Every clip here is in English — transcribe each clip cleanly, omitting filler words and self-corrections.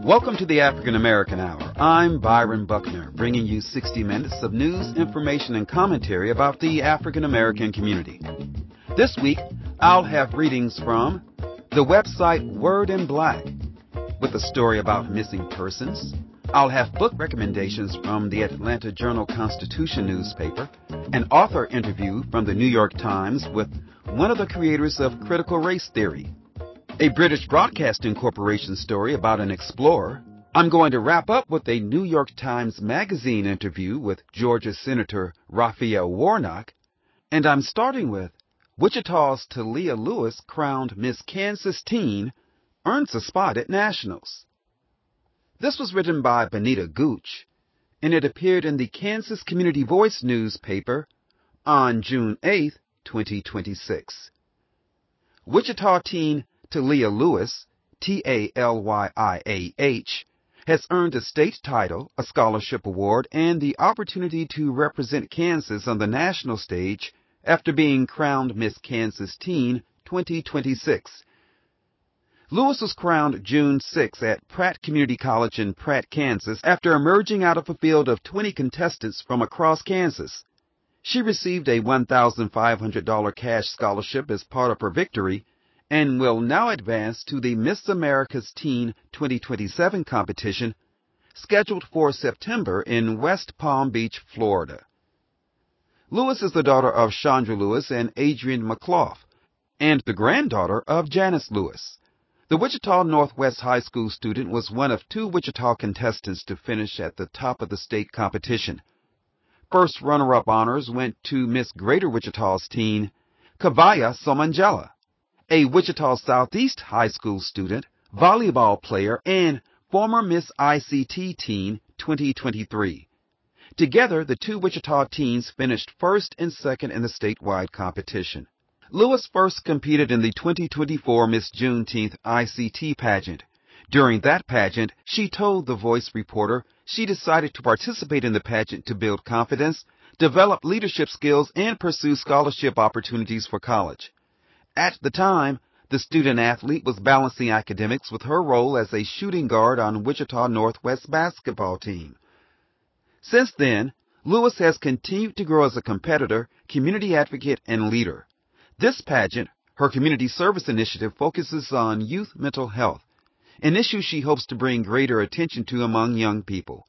Welcome to the African American Hour. I'm Byron Buckner, bringing you 60 minutes of news, information, and commentary about the African American community. This week, I'll have readings from the website Word in Black, with a story about missing persons. I'll have book recommendations from the Atlanta Journal-Constitution newspaper, an author interview from the New York Times with one of the creators of critical race theory, a British Broadcasting Corporation story about an explorer. I'm going to wrap up with a New York Times Magazine interview with Georgia Senator Raphael Warnock, and I'm starting with Wichita's Talia Lewis, crowned Miss Kansas Teen, earns a spot at Nationals. This was written by Benita Gooch, and it appeared in the Kansas Community Voice newspaper on June 8, 2026. Wichita teen Talia Lewis, T-A-L-Y-I-A-H, has earned a state title, a scholarship award, and the opportunity to represent Kansas on the national stage after being crowned Miss Kansas Teen 2026. Lewis was crowned June 6 at Pratt Community College in Pratt, Kansas, after emerging out of a field of 20 contestants from across Kansas. She received a $1,500 cash scholarship as part of her victory and will now advance to the Miss America's Teen 2027 competition, scheduled for September in West Palm Beach, Florida. Lewis is the daughter of Chandra Lewis and Adrian McClough, and the granddaughter of Janice Lewis. The Wichita Northwest High School student was one of two Wichita contestants to finish at the top of the state competition. First runner-up honors went to Miss Greater Wichita's teen, Kavaya Somangela, a Wichita Southeast High School student, volleyball player, and former Miss ICT Teen 2023. Together, the two Wichita teens finished first and second in the statewide competition. Lewis first competed in the 2024 Miss Juneteenth ICT pageant. During that pageant, she told The Voice reporter she decided to participate in the pageant to build confidence, develop leadership skills, and pursue scholarship opportunities for college. At the time, the student athlete was balancing academics with her role as a shooting guard on Wichita Northwest basketball team. Since then, Lewis has continued to grow as a competitor, community advocate, and leader. This pageant, her community service initiative, focuses on youth mental health, an issue she hopes to bring greater attention to among young people.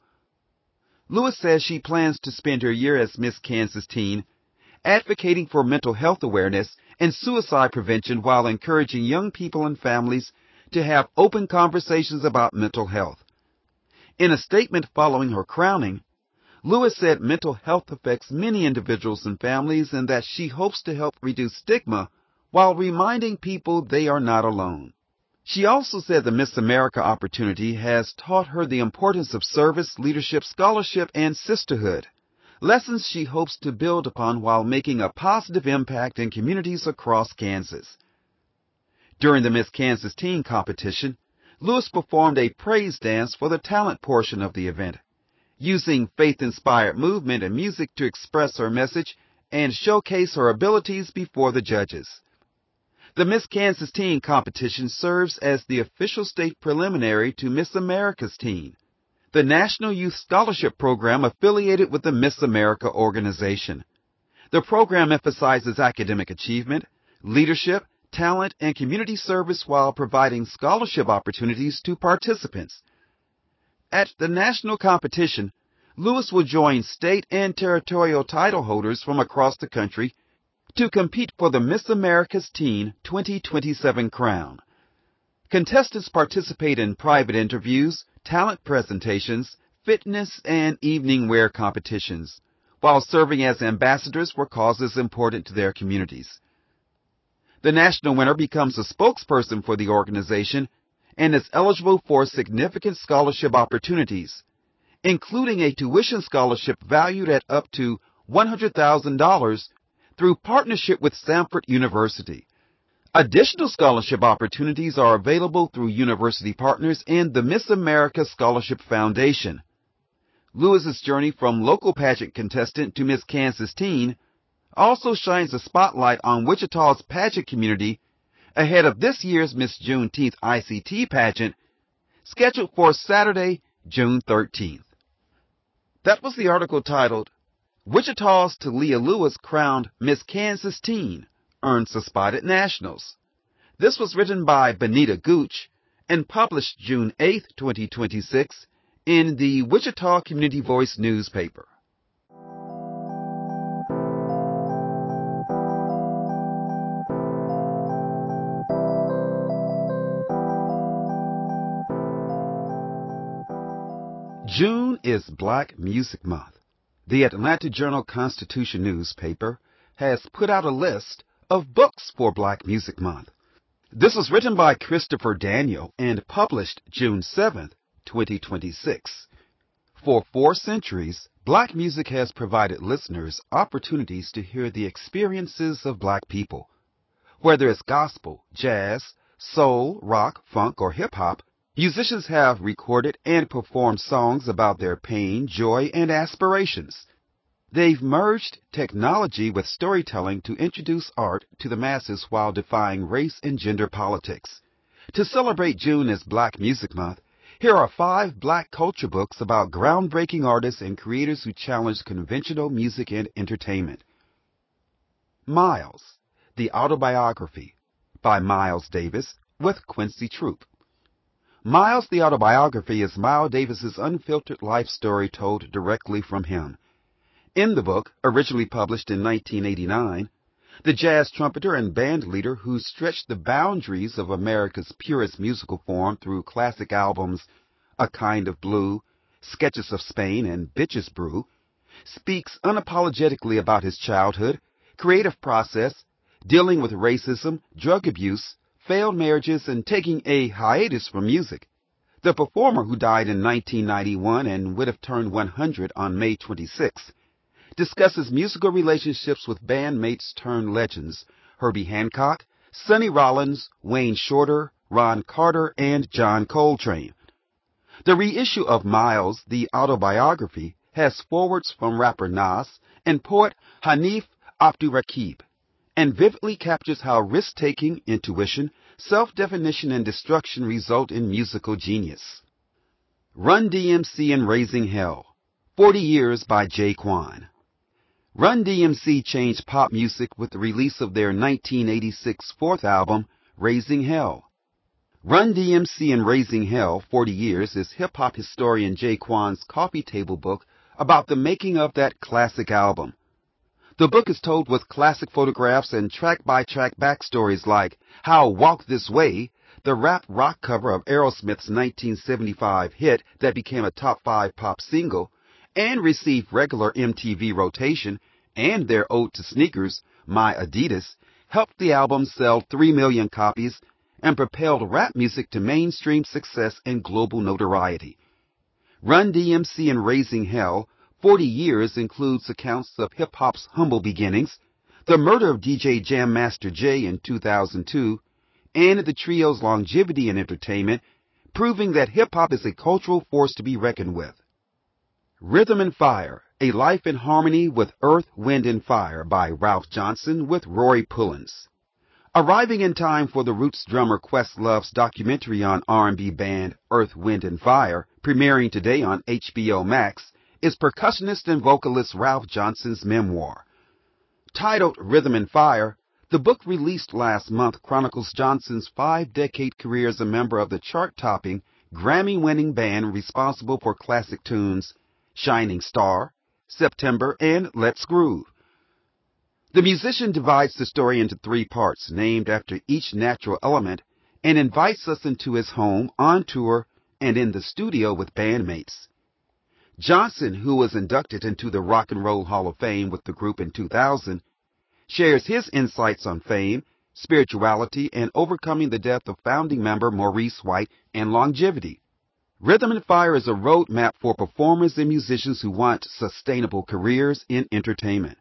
Lewis says she plans to spend her year as Miss Kansas Teen advocating for mental health awareness and suicide prevention while encouraging young people and families to have open conversations about mental health. In a statement following her crowning, Lewis said mental health affects many individuals and families and that she hopes to help reduce stigma while reminding people they are not alone. She also said the Miss America opportunity has taught her the importance of service, leadership, scholarship, and sisterhood, lessons she hopes to build upon while making a positive impact in communities across Kansas. During the Miss Kansas Teen competition, Lewis performed a praise dance for the talent portion of the event, using faith-inspired movement and music to express her message and showcase her abilities before the judges. The Miss Kansas Teen competition serves as the official state preliminary to Miss America's Teen, the National Youth Scholarship Program affiliated with the Miss America organization. The program emphasizes academic achievement, leadership, talent, and community service while providing scholarship opportunities to participants. At the national competition, Lewis will join state and territorial title holders from across the country to compete for the Miss America's Teen 2027 crown. Contestants participate in private interviews, talent presentations, fitness, and evening wear competitions, while serving as ambassadors for causes important to their communities. The national winner becomes a spokesperson for the organization and is eligible for significant scholarship opportunities, including a tuition scholarship valued at up to $100,000 through partnership with Samford University. Additional scholarship opportunities are available through university partners and the Miss America Scholarship Foundation. Lewis's journey from local pageant contestant to Miss Kansas Teen also shines a spotlight on Wichita's pageant community ahead of this year's Miss Juneteenth ICT pageant, scheduled for Saturday, June 13th. That was the article titled, Wichita's Talia Lewis crowned Miss Kansas Teen, earns a spot at Nationals. This was written by Benita Gooch and published June 8, 2026, in the Wichita Community Voice newspaper. June is Black Music Month. The Atlanta Journal-Constitution newspaper has put out a list of books for Black Music Month. This was written by Christopher Daniel and published June 7, 2026. For 4 centuries, Black music has provided listeners opportunities to hear the experiences of Black people. Whether it's gospel, jazz, soul, rock, funk, or hip-hop, musicians have recorded and performed songs about their pain, joy, and aspirations. They've merged technology with storytelling to introduce art to the masses while defying race and gender politics. To celebrate June as Black Music Month, here are 5 Black culture books about groundbreaking artists and creators who challenge conventional music and entertainment. Miles, The Autobiography, by Miles Davis, with Quincy Troupe. Miles, the Autobiography is Miles Davis's unfiltered life story told directly from him. In the book, originally published in 1989, the jazz trumpeter and band leader who stretched the boundaries of America's purest musical form through classic albums A Kind of Blue, Sketches of Spain, and Bitches Brew, speaks unapologetically about his childhood, creative process, dealing with racism, drug abuse, failed marriages, and taking a hiatus from music. The performer, who died in 1991 and would have turned 100 on May 26, discusses musical relationships with bandmates turned legends Herbie Hancock, Sonny Rollins, Wayne Shorter, Ron Carter, and John Coltrane. The reissue of Miles, the Autobiography, has forwards from rapper Nas and poet Hanif Abdurraqib, and vividly captures how risk-taking, intuition, self-definition, and destruction result in musical genius. Run DMC and Raising Hell, 40 Years by Jay Quan. Run DMC changed pop music with the release of their 1986 fourth album, Raising Hell. Run DMC and Raising Hell, 40 Years is hip-hop historian Jay Quan's coffee table book about the making of that classic album. The book is told with classic photographs and track-by-track backstories like how Walk This Way, the rap rock cover of Aerosmith's 1975 hit that became a top 5 pop single, and received regular MTV rotation, and their ode to sneakers, My Adidas, helped the album sell 3 million copies and propelled rap music to mainstream success and global notoriety. Run DMC and Raising Hell, 40 Years includes accounts of hip-hop's humble beginnings, the murder of DJ Jam Master Jay in 2002, and the trio's longevity in entertainment, proving that hip-hop is a cultural force to be reckoned with. Rhythm and Fire, A Life in Harmony with Earth, Wind, and Fire by Ralph Johnson with Rory Pullins. Arriving in time for the Roots drummer Questlove's documentary on R&B band Earth, Wind, and Fire, premiering today on HBO Max, is percussionist and vocalist Ralph Johnson's memoir. Titled Rhythm and Fire, the book released last month chronicles Johnson's 5-decade career as a member of the chart-topping, Grammy-winning band responsible for classic tunes Shining Star, September, and Let's Groove. The musician divides the story into 3 parts named after each natural element and invites us into his home, on tour, and in the studio with bandmates. Johnson, who was inducted into the Rock and Roll Hall of Fame with the group in 2000, shares his insights on fame, spirituality, and overcoming the death of founding member Maurice White and longevity. Rhythm and Fire is a roadmap for performers and musicians who want sustainable careers in entertainment.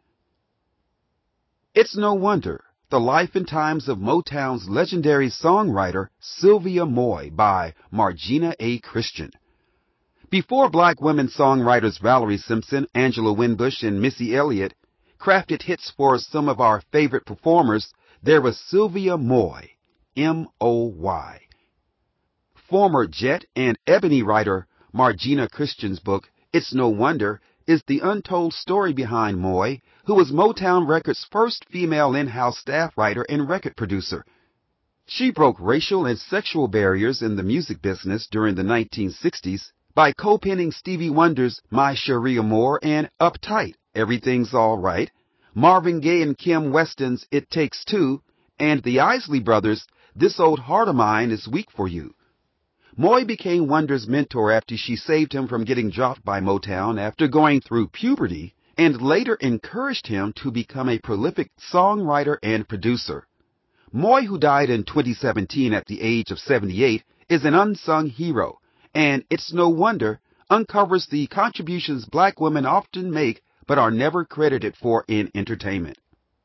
It's no wonder, The Life and Times of Motown's legendary songwriter Sylvia Moy by Margina A. Christian. Before Black women songwriters Valerie Simpson, Angela Winbush, and Missy Elliott crafted hits for some of our favorite performers, there was Sylvia Moy, M-O-Y. Former Jet and Ebony writer Margina Christian's book, It's No Wonder, is the untold story behind Moy, who was Motown Records' first female in-house staff writer and record producer. She broke racial and sexual barriers in the music business during the 1960s by co-penning Stevie Wonder's My Cherie Amour and Uptight, Everything's All Right, Marvin Gaye and Kim Weston's It Takes Two, and the Isley Brothers' This Old Heart of Mine is Weak for You. Moy became Wonder's mentor after she saved him from getting dropped by Motown after going through puberty, and later encouraged him to become a prolific songwriter and producer. Moy, who died in 2017 at the age of 78, is an unsung hero, and It's No Wonder uncovers the contributions black women often make but are never credited for in entertainment.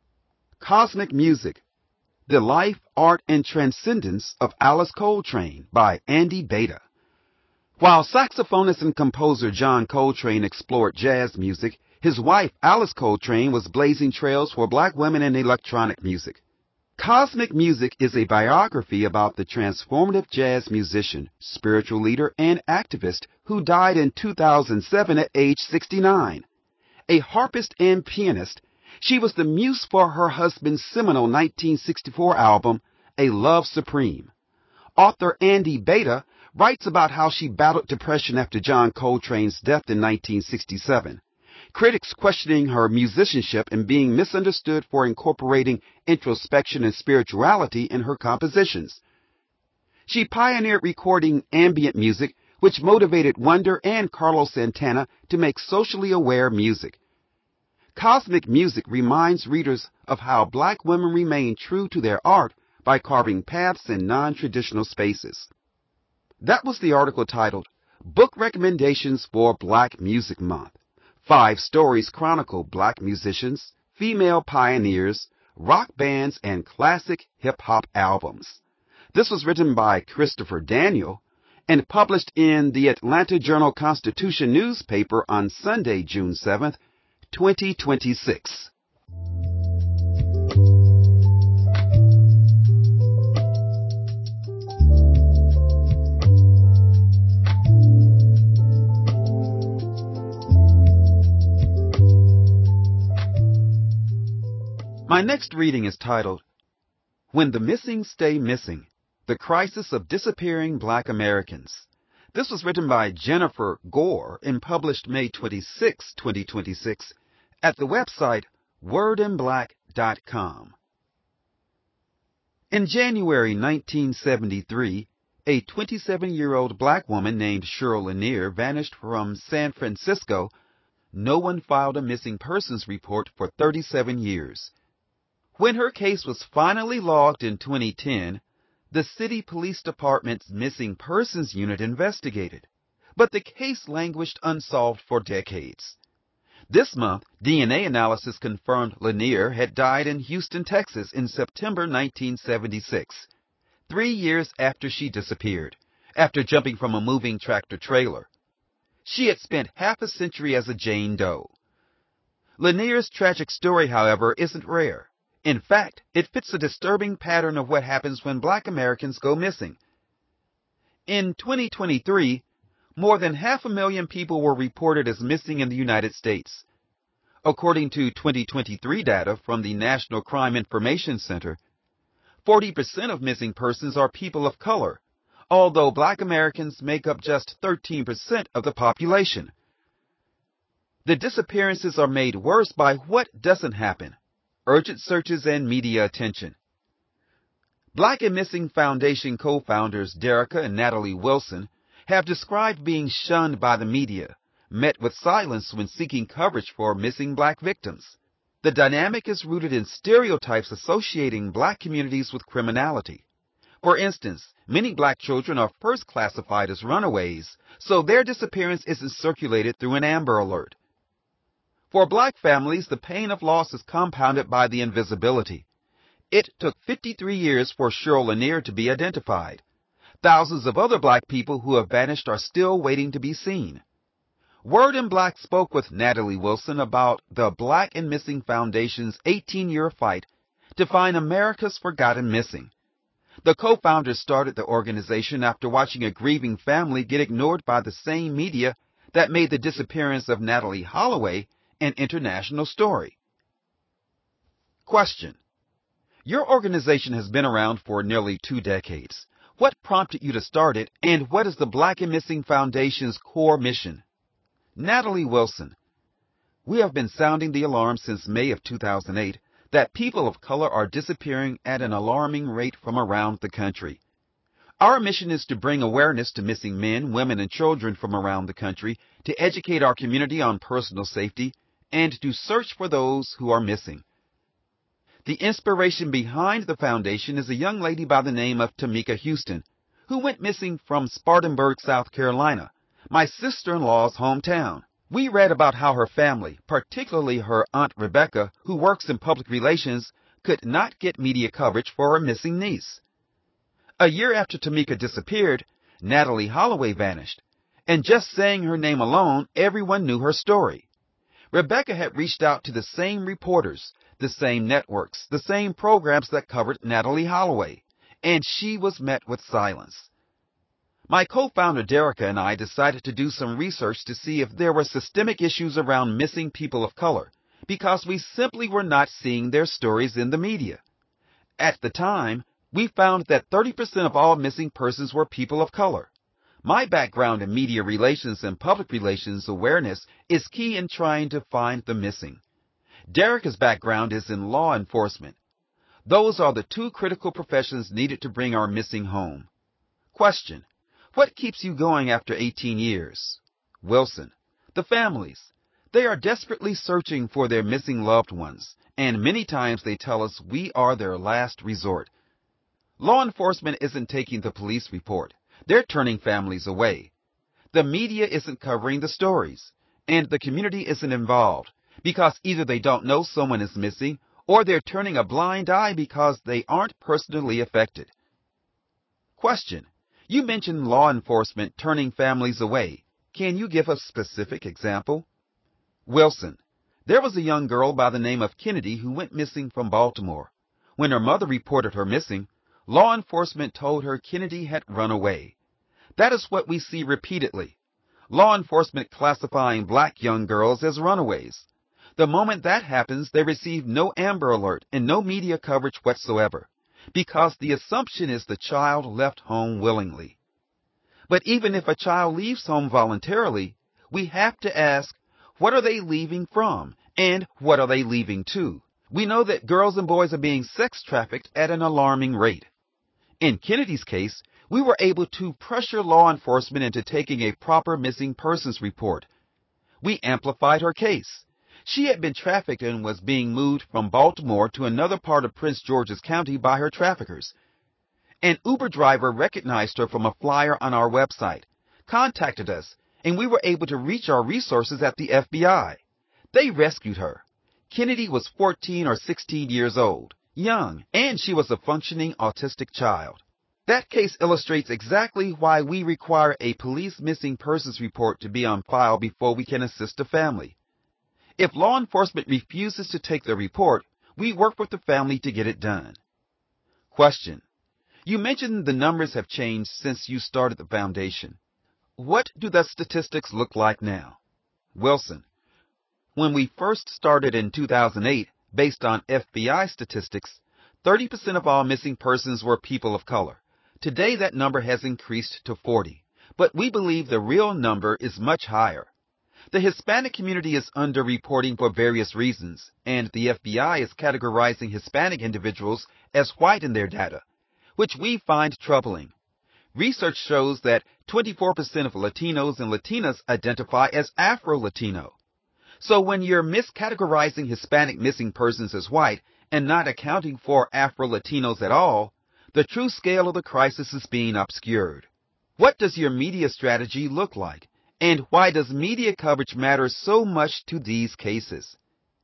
Cosmic Music: The Life, Art, and Transcendence of Alice Coltrane by Andy Beta. While saxophonist and composer John Coltrane explored jazz music, his wife Alice Coltrane was blazing trails for black women in electronic music. Cosmic Music is a biography about the transformative jazz musician, spiritual leader, and activist who died in 2007 at age 69. A harpist and pianist, she was the muse for her husband's seminal 1964 album, A Love Supreme. Author Andy Beta writes about how she battled depression after John Coltrane's death in 1967. Critics questioning her musicianship and being misunderstood for incorporating introspection and spirituality in her compositions. She pioneered recording ambient music, which motivated Wonder and Carlos Santana to make socially aware music. Cosmic Music reminds readers of how black women remain true to their art by carving paths in non-traditional spaces. That was the article titled, Book Recommendations for Black Music Month. 5 stories chronicle black musicians, female pioneers, rock bands, and classic hip-hop albums. This was written by Christopher Daniel and published in the Atlanta Journal-Constitution newspaper on Sunday, June 7th, 2026. My next reading is titled, When the Missing Stay Missing, The Crisis of Disappearing Black Americans. This was written by Jennifer Gore and published May 26, 2026, at the website wordandblack.com. In January 1973, a 27-year-old black woman named Cheryl Lanier vanished from San Francisco. No one filed a missing persons report for 37 years. When her case was finally logged in 2010, the city police department's missing persons unit investigated, but the case languished unsolved for decades. This month, DNA analysis confirmed Lanier had died in Houston, Texas in September 1976, 3 years after she disappeared, after jumping from a moving tractor-trailer. She had spent half a century as a Jane Doe. Lanier's tragic story, however, isn't rare. In fact, it fits a disturbing pattern of what happens when black Americans go missing. In 2023, more than 500,000 people were reported as missing in the United States. According to 2023 data from the National Crime Information Center, 40% of missing persons are people of color, although black Americans make up just 13% of the population. The disappearances are made worse by what doesn't happen: urgent searches and media attention. Black and Missing Foundation co-founders Derica and Natalie Wilson have described being shunned by the media, met with silence when seeking coverage for missing black victims. The dynamic is rooted in stereotypes associating black communities with criminality. For instance, many black children are first classified as runaways, so their disappearance isn't circulated through an Amber Alert. For black families, the pain of loss is compounded by the invisibility. It took 53 years for Cheryl Lanier to be identified. Thousands of other black people who have vanished are still waiting to be seen. Word and Black spoke with Natalie Wilson about the Black and Missing Foundation's 18-year fight to find America's forgotten missing. The co-founders started the organization after watching a grieving family get ignored by the same media that made the disappearance of Natalee Holloway an international story. Question. Your organization has been around for nearly 2 decades. What prompted you to start it, and what is the Black and Missing Foundation's core mission? Natalie Wilson. We have been sounding the alarm since May of 2008 that people of color are disappearing at an alarming rate from around the country. Our mission is to bring awareness to missing men, women, and children from around the country, to educate our community on personal safety, and to search for those who are missing. The inspiration behind the foundation is a young lady by the name of Tamika Houston, who went missing from Spartanburg, South Carolina, my sister-in-law's hometown. We read about how her family, particularly her Aunt Rebecca, who works in public relations, could not get media coverage for her missing niece. A year after Tamika disappeared, Natalee Holloway vanished, and just saying her name alone, everyone knew her story. Rebecca had reached out to the same reporters, the same networks, the same programs that covered Natalee Holloway, and she was met with silence. My co-founder Derica and I decided to do some research to see if there were systemic issues around missing people of color, because we simply were not seeing their stories in the media. At the time, we found that 30% of all missing persons were people of color. My background in media relations and public relations awareness is key in trying to find the missing. Derica's background is in law enforcement. Those are the 2 critical professions needed to bring our missing home. Question. What keeps you going after 18 years? Wilson. The families. They are desperately searching for their missing loved ones, and many times they tell us we are their last resort. Law enforcement isn't taking the police report. They're turning families away. The media isn't covering the stories, and the community isn't involved, because either they don't know someone is missing, or they're turning a blind eye because they aren't personally affected. Question. You mentioned law enforcement turning families away. Can you give a specific example? Wilson. There was a young girl by the name of Kennedy who went missing from Baltimore. When her mother reported her missing, law enforcement told her Kennedy had run away. That is what we see repeatedly. Law enforcement classifying black young girls as runaways. The moment that happens, they receive no Amber Alert and no media coverage whatsoever, because the assumption is the child left home willingly. But even if a child leaves home voluntarily, we have to ask, what are they leaving from, and what are they leaving to? We know that girls and boys are being sex trafficked at an alarming rate. In Kennedy's case, we were able to pressure law enforcement into taking a proper missing persons report. We amplified her case. She had been trafficked and was being moved from Baltimore to another part of Prince George's County by her traffickers. An Uber driver recognized her from a flyer on our website, contacted us, and we were able to reach our resources at the FBI. They rescued her. Kennedy was 14 or 16 years old, young, and she was a functioning autistic child. That case illustrates exactly why we require a police missing persons report to be on file before we can assist a family. If law enforcement refuses to take the report, we work with the family to get it done. Question. You mentioned the numbers have changed since you started the foundation. What do the statistics look like now? Wilson. When we first started in 2008, based on FBI statistics, 30% of all missing persons were people of color. Today that number has increased to 40%, but we believe the real number is much higher. The Hispanic community is underreporting for various reasons, and the FBI is categorizing Hispanic individuals as white in their data, which we find troubling. Research shows that 24% of Latinos and Latinas identify as Afro-Latino. So when you're miscategorizing Hispanic missing persons as white and not accounting for Afro-Latinos at all, the true scale of the crisis is being obscured. What does your media strategy look like? And why does media coverage matter so much to these cases?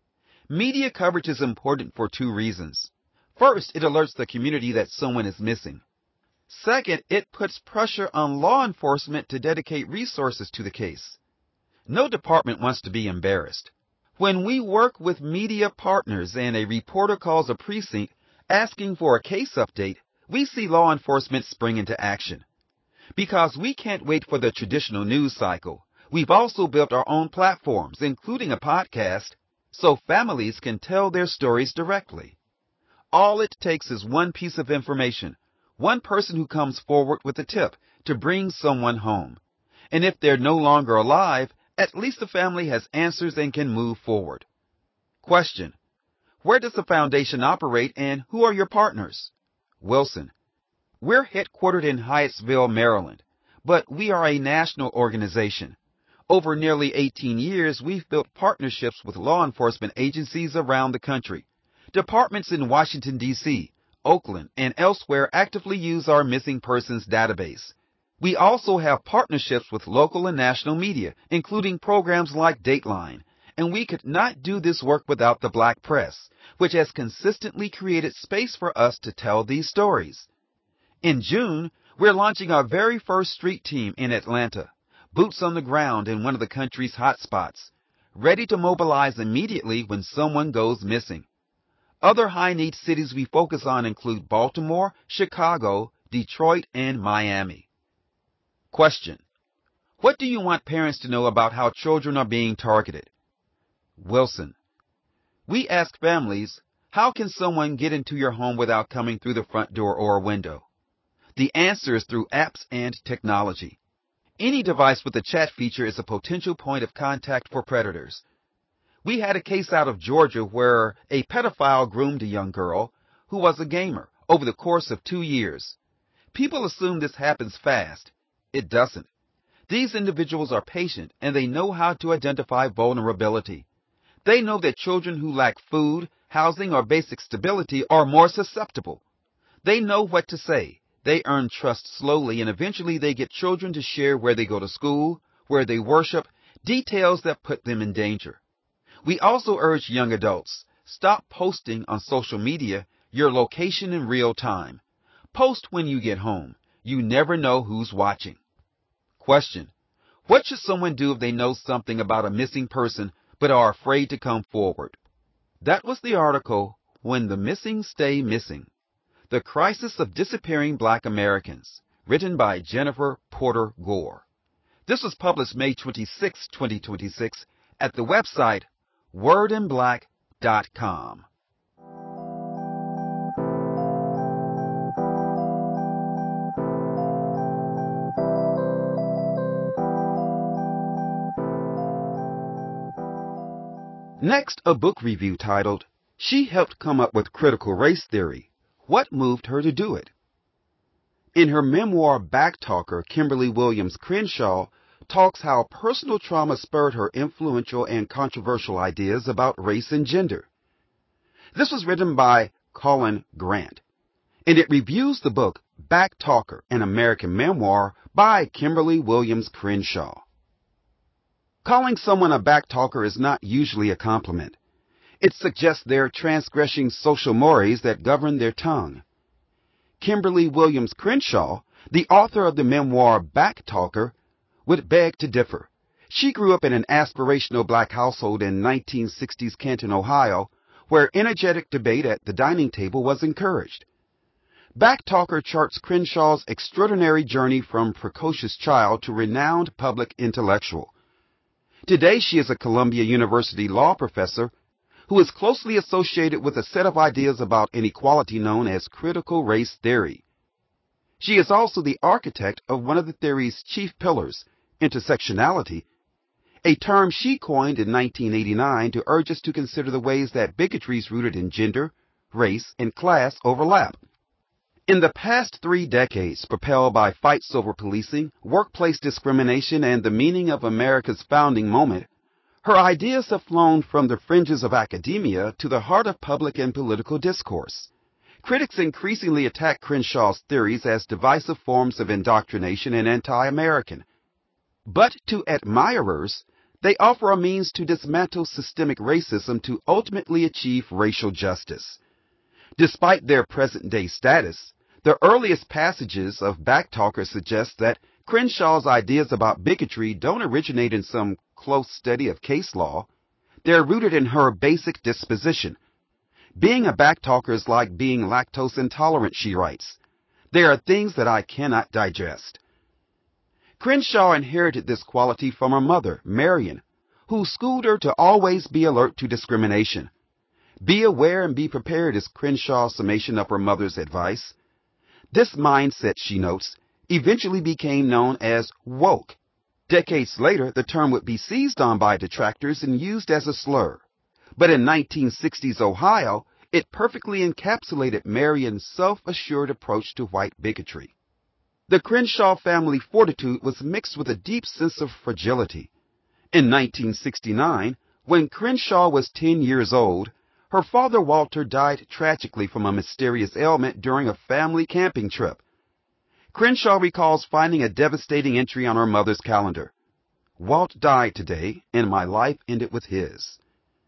Media coverage is important for 2 reasons. First, it alerts the community that someone is missing. Second, it puts pressure on law enforcement to dedicate resources to the case. No department wants to be embarrassed. When we work with media partners and a reporter calls a precinct asking for a case update, we see law enforcement spring into action. Because we can't wait for the traditional news cycle, we've also built our own platforms, including a podcast, so families can tell their stories directly. All it takes is one piece of information, one person who comes forward with a tip to bring someone home. And if they're no longer alive, at least the family has answers and can move forward. Question: where does the foundation operate and who are your partners? Wilson: we're headquartered in Hyattsville, Maryland, but we are a national organization. Over nearly 18 years, we've built partnerships with law enforcement agencies around the country. Departments in Washington, D.C., Oakland, and elsewhere actively use our missing persons database. We also have partnerships with local and national media, including programs like Dateline, and we could not do this work without the Black press, which has consistently created space for us to tell these stories. In June, we're launching our very first street team in Atlanta, boots on the ground in one of the country's hotspots, ready to mobilize immediately when someone goes missing. Other high-need cities we focus on include Baltimore, Chicago, Detroit, and Miami. Question: what do you want parents to know about how children are being targeted? Wilson: we ask families, how can someone get into your home without coming through the front door or a window? The answer is through apps and technology. Any device with a chat feature is a potential point of contact for predators. We had a case out of Georgia where a pedophile groomed a young girl who was a gamer over the course of 2 years. People assume this happens fast. It doesn't. These individuals are patient and they know how to identify vulnerability. They know that children who lack food, housing, or basic stability are more susceptible. They know what to say. They earn trust slowly, and eventually they get children to share where they go to school, where they worship, details that put them in danger. We also urge young adults, stop posting on social media your location in real time. Post when you get home. You never know who's watching. Question: what should someone do if they know something about a missing person but are afraid to come forward? That was the article, When the Missing Stay Missing: The Crisis of Disappearing Black Americans, written by Jennifer Porter Gore. This was published May 26, 2026, at the website wordinblack.com. Next, a book review titled, She Helped Come Up with Critical Race Theory. What moved her to do it? In her memoir Backtalker, Kimberly Williams Crenshaw talks how personal trauma spurred her influential and controversial ideas about race and gender. This was written by Colin Grant, and it reviews the book Backtalker, an American Memoir by Kimberly Williams Crenshaw. Calling someone a backtalker is not usually a compliment. It suggests they're transgressing social mores that govern their tongue. Kimberly Williams Crenshaw, the author of the memoir Backtalker, would beg to differ. She grew up in an aspirational black household in 1960s Canton, Ohio, where energetic debate at the dining table was encouraged. Backtalker charts Crenshaw's extraordinary journey from precocious child to renowned public intellectual. Today she is a Columbia University law professor who is closely associated with a set of ideas about inequality known as critical race theory. She is also the architect of one of the theory's chief pillars, intersectionality, a term she coined in 1989 to urge us to consider the ways that bigotries rooted in gender, race, and class overlap. In the past 3 decades, propelled by fights over policing, workplace discrimination, and the meaning of America's founding moment, her ideas have flown from the fringes of academia to the heart of public and political discourse. Critics increasingly attack Crenshaw's theories as divisive forms of indoctrination and anti-American. But to admirers, they offer a means to dismantle systemic racism to ultimately achieve racial justice. Despite their present-day status, the earliest passages of Backtalker suggest that Crenshaw's ideas about bigotry don't originate in some close study of case law. They're rooted in her basic disposition. Being a backtalker is like being lactose intolerant, she writes. There are things that I cannot digest. Crenshaw inherited this quality from her mother, Marion, who schooled her to always be alert to discrimination. Be aware and be prepared is Crenshaw's summation of her mother's advice. This mindset, she notes, eventually became known as woke. Decades later, the term would be seized on by detractors and used as a slur. But in 1960s Ohio, it perfectly encapsulated Marion's self-assured approach to white bigotry. The Crenshaw family fortitude was mixed with a deep sense of fragility. In 1969, when Crenshaw was 10 years old, her father Walter died tragically from a mysterious ailment during a family camping trip. Crenshaw recalls finding a devastating entry on her mother's calendar. Walt died today, and my life ended with his.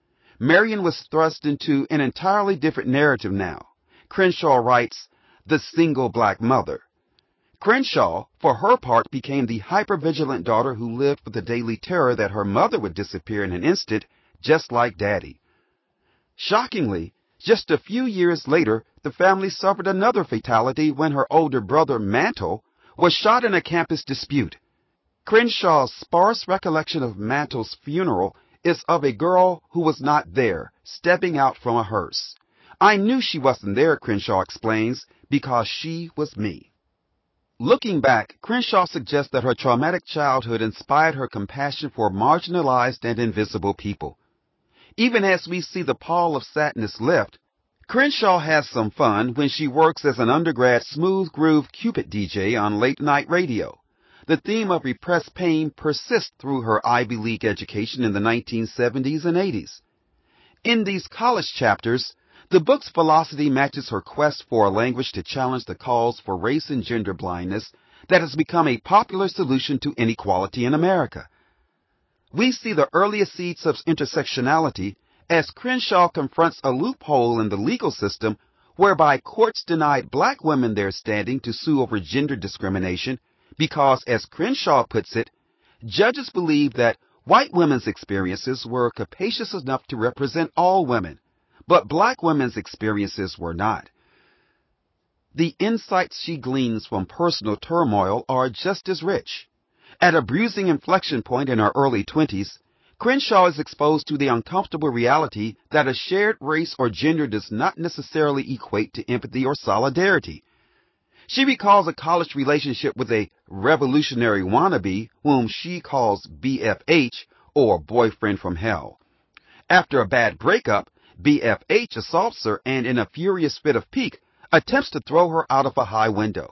Marion was thrust into an entirely different narrative now. Crenshaw writes, the single black mother. Crenshaw, for her part, became the hypervigilant daughter who lived with the daily terror that her mother would disappear in an instant, just like Daddy. Shockingly, just a few years later, the family suffered another fatality when her older brother, Mantle, was shot in a campus dispute. Crenshaw's sparse recollection of Mantle's funeral is of a girl who was not there, stepping out from a hearse. I knew she wasn't there, Crenshaw explains, because she was me. Looking back, Crenshaw suggests that her traumatic childhood inspired her compassion for marginalized and invisible people. Even as we see the pall of sadness lift, Crenshaw has some fun when she works as an undergrad smooth groove Cupid DJ on late-night radio. The theme of repressed pain persists through her Ivy League education in the 1970s and 80s. In these college chapters, the book's velocity matches her quest for a language to challenge the calls for race and gender blindness that has become a popular solution to inequality in America. We see the earliest seeds of intersectionality as Crenshaw confronts a loophole in the legal system whereby courts denied black women their standing to sue over gender discrimination because, as Crenshaw puts it, judges believed that white women's experiences were capacious enough to represent all women, but black women's experiences were not. The insights she gleans from personal turmoil are just as rich. At a bruising inflection point in her early 20s, Crenshaw is exposed to the uncomfortable reality that a shared race or gender does not necessarily equate to empathy or solidarity. She recalls a college relationship with a revolutionary wannabe whom she calls BFH, or boyfriend from hell. After a bad breakup, BFH assaults her and, in a furious fit of pique, attempts to throw her out of a high window.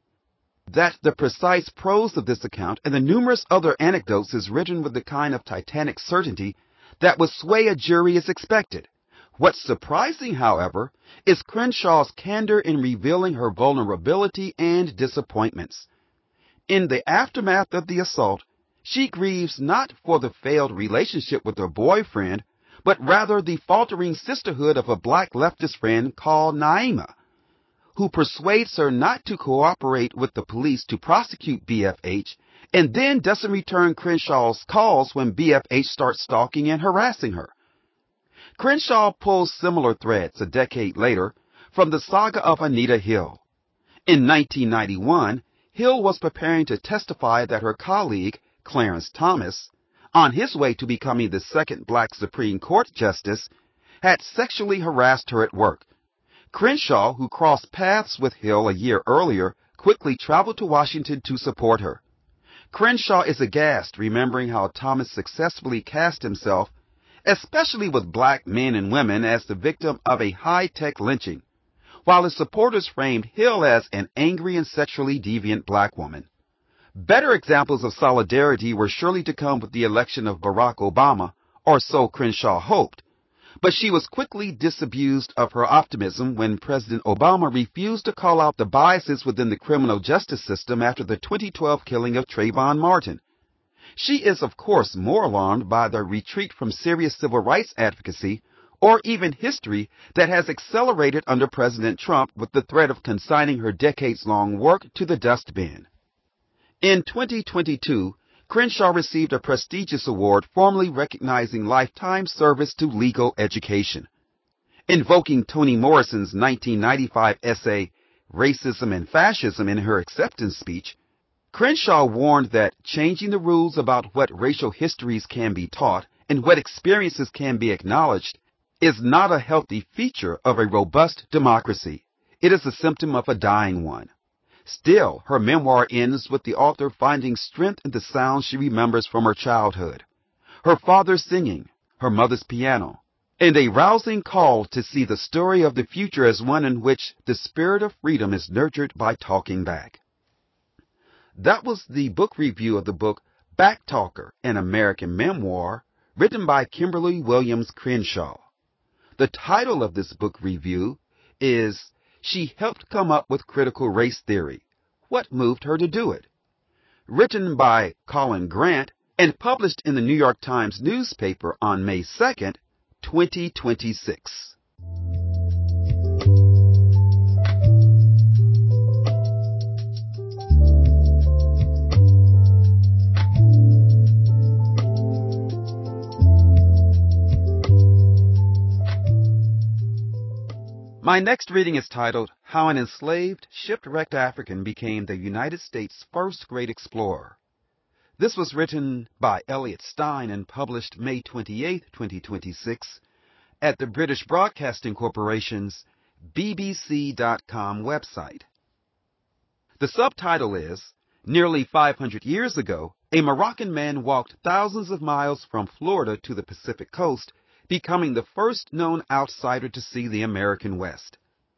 That the precise prose of this account and the numerous other anecdotes is written with the kind of titanic certainty that would sway a jury is expected. What's surprising, however, is Crenshaw's candor in revealing her vulnerability and disappointments. In the aftermath of the assault, she grieves not for the failed relationship with her boyfriend, but rather the faltering sisterhood of a black leftist friend called Naima, who persuades her not to cooperate with the police to prosecute BFH, and then doesn't return Crenshaw's calls when BFH starts stalking and harassing her. Crenshaw pulls similar threads a decade later from the saga of Anita Hill. In 1991, Hill was preparing to testify that her colleague, Clarence Thomas, on his way to becoming the second black Supreme Court justice, had sexually harassed her at work. Crenshaw, who crossed paths with Hill a year earlier, quickly traveled to Washington to support her. Crenshaw is aghast, remembering how Thomas successfully cast himself, especially with black men and women, as the victim of a high-tech lynching, while his supporters framed Hill as an angry and sexually deviant black woman. Better examples of solidarity were surely to come with the election of Barack Obama, or so Crenshaw hoped, but she was quickly disabused of her optimism when President Obama refused to call out the biases within the criminal justice system after the 2012 killing of Trayvon Martin. She is, of course, more alarmed by the retreat from serious civil rights advocacy or even history that has accelerated under President Trump with the threat of consigning her decades-long work to the dustbin. In 2022, Crenshaw received a prestigious award formally recognizing lifetime service to legal education. Invoking Toni Morrison's 1995 essay, Racism and Fascism in her acceptance speech, Crenshaw warned that changing the rules about what racial histories can be taught and what experiences can be acknowledged is not a healthy feature of a robust democracy. It is a symptom of a dying one. Still, her memoir ends with the author finding strength in the sounds she remembers from her childhood. Her father singing, her mother's piano, and a rousing call to see the story of the future as one in which the spirit of freedom is nurtured by talking back. That was the book review of the book Backtalker, an American Memoir, written by Kimberly Williams Crenshaw. The title of this book review is She Helped Come Up with Critical Race Theory. What moved her to do it? Written by Colin Grant and published in the New York Times newspaper on May 2nd, 2026. My next reading is titled, How an Enslaved, Shipwrecked African Became the United States' First Great Explorer. This was written by Elliot Stein and published May 28, 2026, at the British Broadcasting Corporation's BBC.com website. The subtitle is, Nearly 500 years ago, a Moroccan man walked thousands of miles from Florida to the Pacific coast, becoming the first known outsider to see the American West.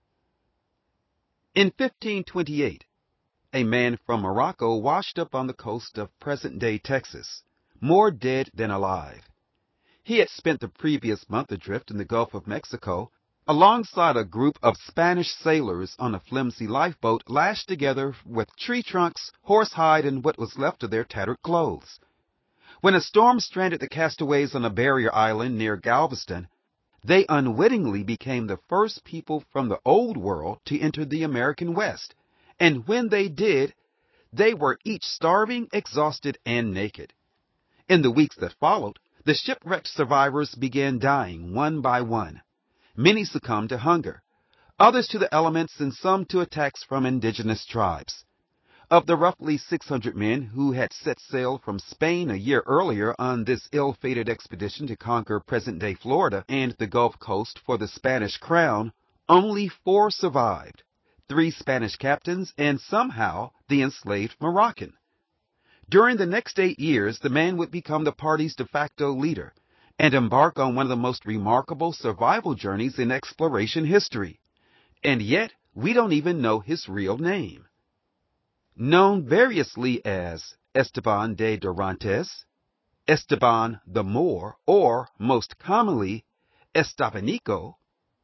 In 1528, a man from Morocco washed up on the coast of present-day Texas, more dead than alive. He had spent the previous month adrift in the Gulf of Mexico alongside a group of Spanish sailors on a flimsy lifeboat lashed together with tree trunks, horsehide, and what was left of their tattered clothes. When a storm stranded the castaways on a barrier island near Galveston, they unwittingly became the first people from the Old World to enter the American West, and when they did, they were each starving, exhausted, and naked. In the weeks that followed, the shipwrecked survivors began dying one by one. Many succumbed to hunger, others to the elements, and some to attacks from indigenous tribes. Of the roughly 600 men who had set sail from Spain a year earlier on this ill-fated expedition to conquer present-day Florida and the Gulf Coast for the Spanish crown, only 4 survived, 3 Spanish captains and somehow the enslaved Moroccan. During the next 8 years, the man would become the party's de facto leader and embark on one of the most remarkable survival journeys in exploration history. And yet, we don't even know his real name. Known variously as Esteban de Dorantes, Esteban the Moor, or most commonly Estevanico,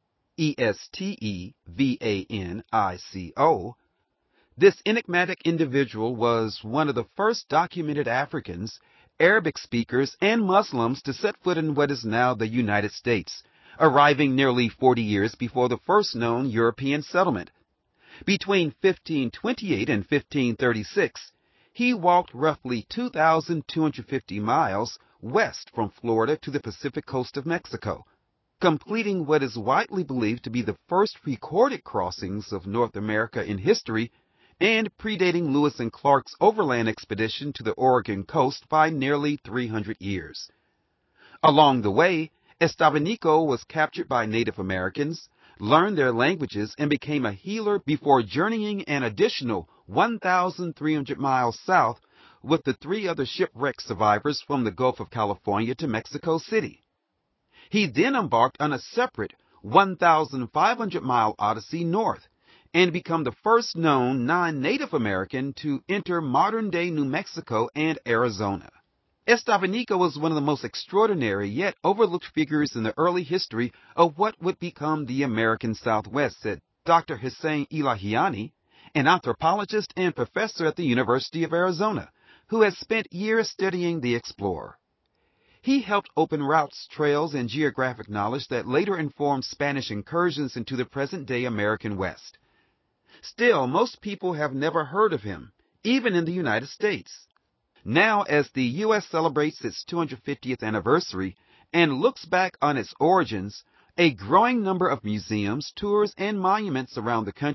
Estevanico, this enigmatic individual was one of the first documented Africans, Arabic speakers, and Muslims to set foot in what is now the United States, arriving nearly 40 years before the first known European settlement. Between 1528 and 1536, he walked roughly 2,250 miles west from Florida to the Pacific coast of Mexico, completing what is widely believed to be the first recorded crossings of North America in history and predating Lewis and Clark's overland expedition to the Oregon coast by nearly 300 years. Along the way, Estevanico was captured by Native Americans, learned their languages, and became a healer before journeying an additional 1,300 miles south with the 3 other shipwreck survivors from the Gulf of California to Mexico City. He then embarked on a separate 1,500-mile odyssey north and become the first known non-Native American to enter modern-day New Mexico and Arizona. Estevanico was one of the most extraordinary yet overlooked figures in the early history of what would become the American Southwest, said Dr. Hussein Elahiani, an anthropologist and professor at the University of Arizona, who has spent years studying the explorer. He helped open routes, trails, and geographic knowledge that later informed Spanish incursions into the present-day American West. Still, most people have never heard of him, even in the United States. Now, as the U.S. celebrates its 250th anniversary and looks back on its origins, a growing number of museums, tours, and monuments around the country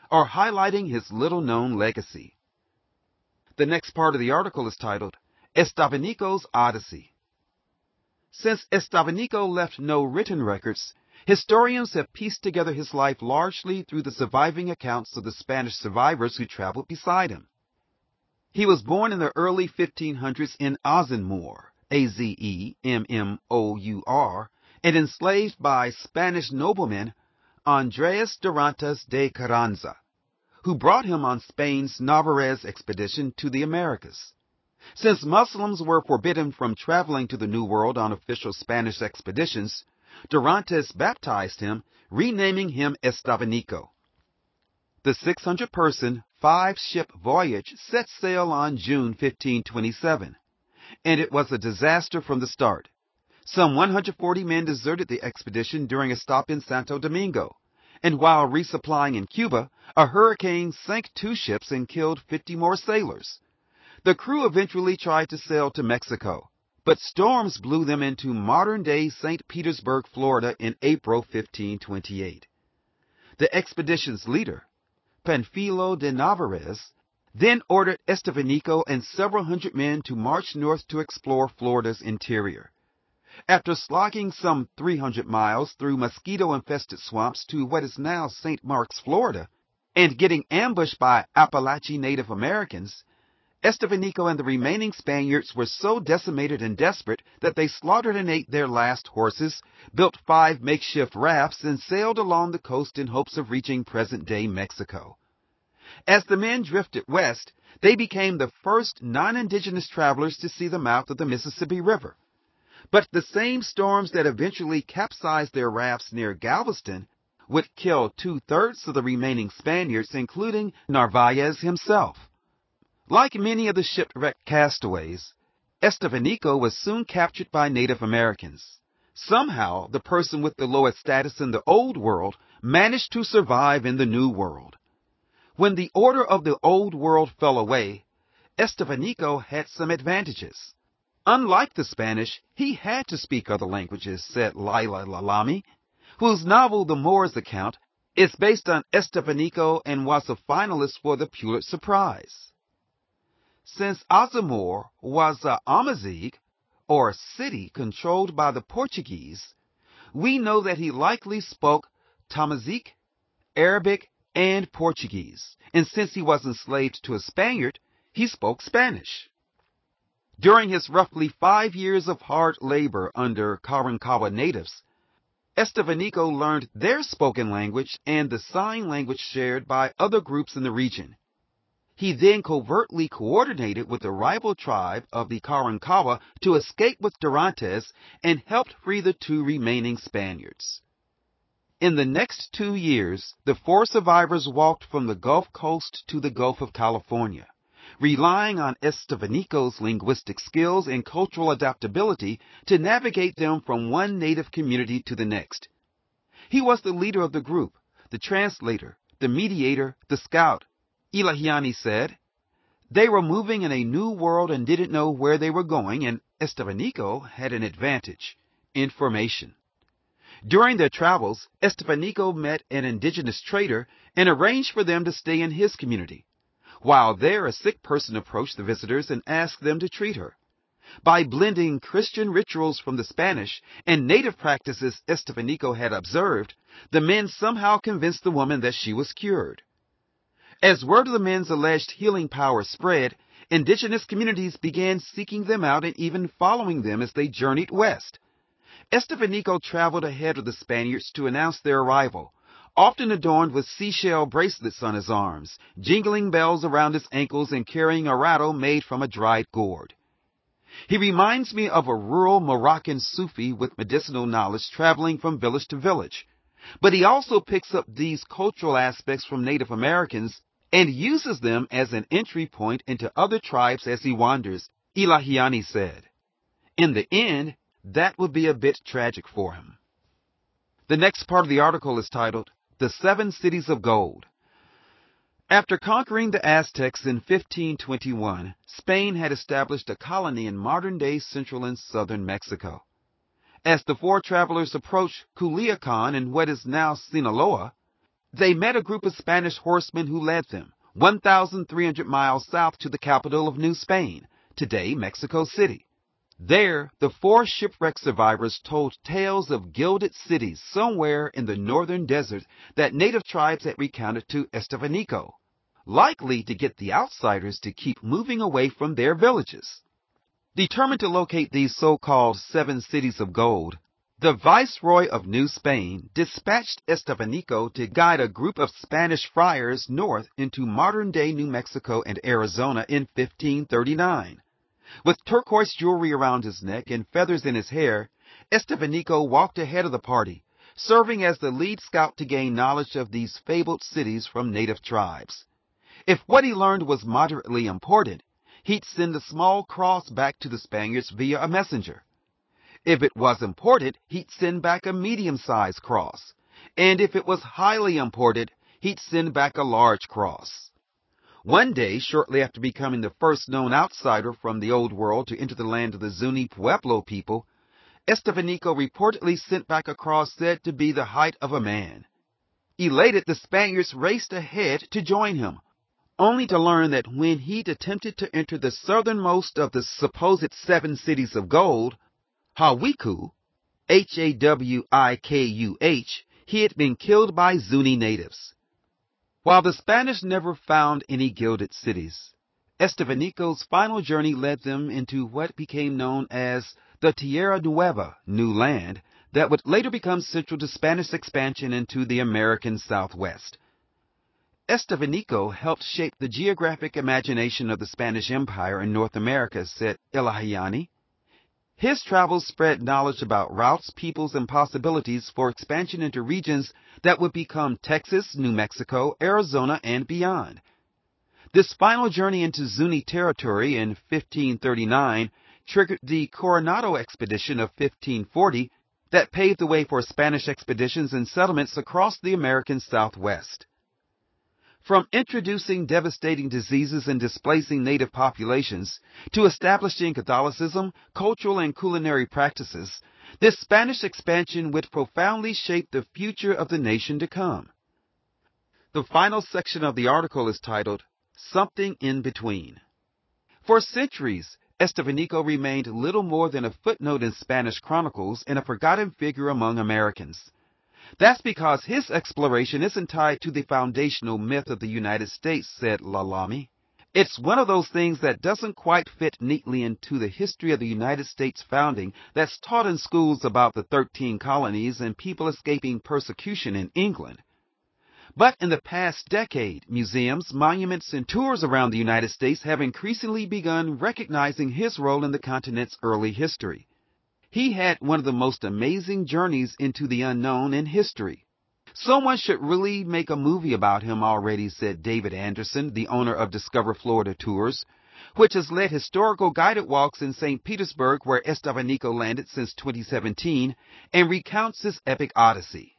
or highlighting his little-known legacy. The next part of the article is titled, Estevanico's Odyssey. Since Estevanico left no written records, historians have pieced together his life largely through the surviving accounts of the Spanish survivors who traveled beside him. He was born in the early 1500s in Azemmour, Azemmour, and enslaved by Spanish nobleman Andres Dorantes de Carranza, who brought him on Spain's Narvaez expedition to the Americas. Since Muslims were forbidden from traveling to the New World on official Spanish expeditions, Dorantes baptized him, renaming him Estevanico. The 600-person, 5-ship voyage set sail on June 1527, and it was a disaster from the start. Some 140 men deserted the expedition during a stop in Santo Domingo, and while resupplying in Cuba, a hurricane sank 2 ships and killed 50 more sailors. The crew eventually tried to sail to Mexico, but storms blew them into modern-day St. Petersburg, Florida in April 1528. The expedition's leader, Panfilo de Narvaez, then ordered Estevanico and several hundred men to march north to explore Florida's interior. After slogging some 300 miles through mosquito-infested swamps to what is now St. Marks, Florida, and getting ambushed by Apalachee Native Americans, Estevanico and the remaining Spaniards were so decimated and desperate that they slaughtered and ate their last horses, built 5 makeshift rafts, and sailed along the coast in hopes of reaching present-day Mexico. As the men drifted west, they became the first non-indigenous travelers to see the mouth of the Mississippi River. But the same storms that eventually capsized their rafts near Galveston would kill 2/3 of the remaining Spaniards, including Narvaez himself. Like many of the shipwrecked castaways, Estevanico was soon captured by Native Americans. Somehow, the person with the lowest status in the Old World managed to survive in the New World. When the order of the Old World fell away, Estevanico had some advantages. Unlike the Spanish, he had to speak other languages, said Laila Lalami, whose novel The Moor's Account is based on Estevanico and was a finalist for the Pulitzer Prize. Since Azemmour was a Amazigh, or city controlled by the Portuguese, we know that he likely spoke Tamazight, Arabic, and Portuguese, and since he was enslaved to a Spaniard, he spoke Spanish. During his roughly 5 years of hard labor under Karankawa natives, Estevanico learned their spoken language and the sign language shared by other groups in the region. He then covertly coordinated with the rival tribe of the Karankawa to escape with Dorantes and helped free the 2 remaining Spaniards. In the next 2 years, the 4 survivors walked from the Gulf Coast to the Gulf of California, relying on Estevanico's linguistic skills and cultural adaptability to navigate them from one native community to the next. He was the leader of the group, the translator, the mediator, the scout. Ilahiani said, "They were moving in a new world and didn't know where they were going, and Estevanico had an advantage: information." During their travels, Estevanico met an indigenous trader and arranged for them to stay in his community. While there, a sick person approached the visitors and asked them to treat her. By blending Christian rituals from the Spanish and native practices Estevanico had observed, the men somehow convinced the woman that she was cured. As word of the men's alleged healing power spread, indigenous communities began seeking them out and even following them as they journeyed west. Estevanico traveled ahead of the Spaniards to announce their arrival, often adorned with seashell bracelets on his arms, jingling bells around his ankles, and carrying a rattle made from a dried gourd. He reminds me of a rural Moroccan Sufi with medicinal knowledge traveling from village to village. But he also picks up these cultural aspects from Native Americans and uses them as an entry point into other tribes as he wanders, Ilahiani said. In the end, that would be a bit tragic for him. The next part of the article is titled, The 7 Cities of Gold. After conquering the Aztecs in 1521, Spain had established a colony in modern-day central and southern Mexico. As the 4 travelers approached Culiacan in what is now Sinaloa, They met a group of Spanish horsemen who led them 1,300 miles south to the capital of New Spain, today Mexico City. There, the 4 shipwreck survivors told tales of gilded cities somewhere in the northern desert that native tribes had recounted to Estevanico, likely to get the outsiders to keep moving away from their villages. Determined to locate these so-called 7 cities of gold, the Viceroy of New Spain dispatched Estevanico to guide a group of Spanish friars north into modern-day New Mexico and Arizona in 1539. With turquoise jewelry around his neck and feathers in his hair, Estevanico walked ahead of the party, serving as the lead scout to gain knowledge of these fabled cities from native tribes. If what he learned was moderately important, he'd send a small cross back to the Spaniards via a messenger. If it was important, he'd send back a medium-sized cross. And if it was highly important, he'd send back a large cross. One day, shortly after becoming the first known outsider from the Old World to enter the land of the Zuni Pueblo people, Estevanico reportedly sent back a cross said to be the height of a man. Elated, the Spaniards raced ahead to join him, only to learn that when he'd attempted to enter the southernmost of the supposed 7 cities of gold, Hawiku, Hawikuh, he had been killed by Zuni natives. While the Spanish never found any gilded cities, Estevanico's final journey led them into what became known as the Tierra Nueva, New Land, that would later become central to Spanish expansion into the American Southwest. Estevanico helped shape the geographic imagination of the Spanish Empire in North America, said Ilahiani. His travels spread knowledge about routes, peoples, and possibilities for expansion into regions that would become Texas, New Mexico, Arizona, and beyond. This final journey into Zuni territory in 1539 triggered the Coronado expedition of 1540 that paved the way for Spanish expeditions and settlements across the American Southwest. From introducing devastating diseases and displacing native populations to establishing Catholicism, cultural and culinary practices, this Spanish expansion would profoundly shape the future of the nation to come. The final section of the article is titled, Something in Between. For centuries, Estevanico remained little more than a footnote in Spanish chronicles and a forgotten figure among Americans. That's because his exploration isn't tied to the foundational myth of the United States, said Lalami. It's one of those things that doesn't quite fit neatly into the history of the United States founding that's taught in schools about the 13 colonies and people escaping persecution in England. But in the past decade, museums, monuments, and tours around the United States have increasingly begun recognizing his role in the continent's early history. He had one of the most amazing journeys into the unknown in history. Someone should really make a movie about him already, said David Anderson, the owner of Discover Florida Tours, which has led historical guided walks in St. Petersburg, where Estevanico landed since 2017, and recounts his epic odyssey.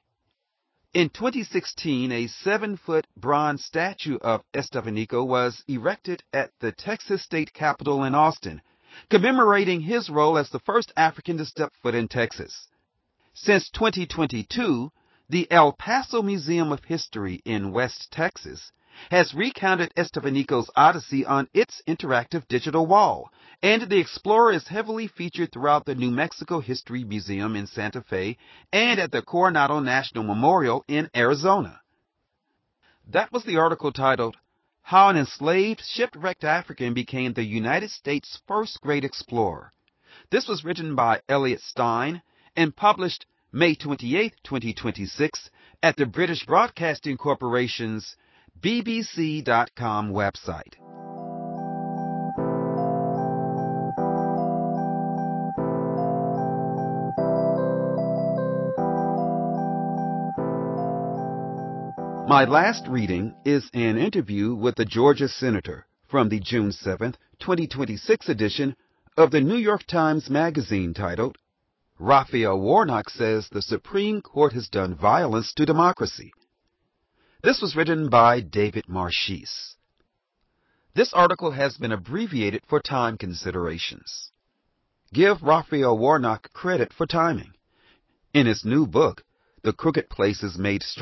In 2016, a 7-foot bronze statue of Estevanico was erected at the Texas State Capitol in Austin, commemorating his role as the first African to step foot in Texas. Since 2022, the El Paso Museum of History in West Texas has recounted Estevanico's odyssey on its interactive digital wall, and the explorer is heavily featured throughout the New Mexico History Museum in Santa Fe and at the Coronado National Memorial in Arizona. That was the article titled, How an Enslaved, Shipwrecked African Became the United States' First Great Explorer. This was written by Elliot Stein and published May 28, 2026 at the British Broadcasting Corporation's BBC.com website. My last reading is an interview with the Georgia senator from the June 7, 2026 edition of the New York Times Magazine titled, Raphael Warnock Says the Supreme Court Has Done Violence to Democracy. This was written by David Marchese. This article has been abbreviated for time considerations. Give Raphael Warnock credit for timing. In his new book, The Crooked Places Made Straight,